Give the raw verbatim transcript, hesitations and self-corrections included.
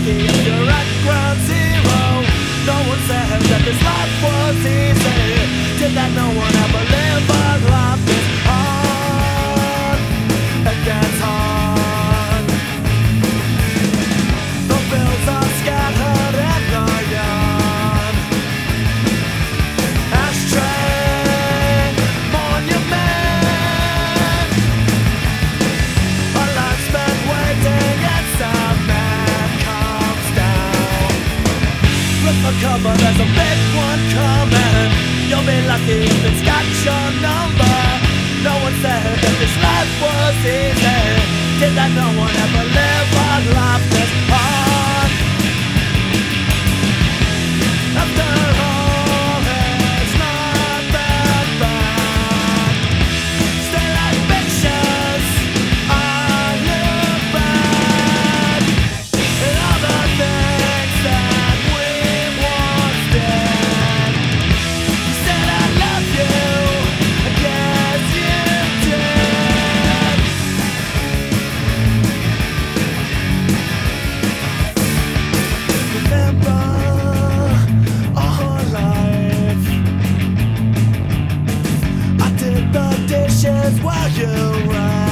lucky if you're at ground zero. No one said that this life was easy. Did that no one ever live a life this hard? It gets hard. The bills are scattered in the yard. Ashtray monument. A life spent waiting and some man comes down. Rip the cover, there's a big one coming. You'll be lucky if it's got your number. No one said that this life was easy. Did that no one ever live a life this hard? After all, it's not that bad. Stay like pictures, I look back at all the things that we once did. You said I love you, I guess you did. Remember our life. I did the dishes while you ran.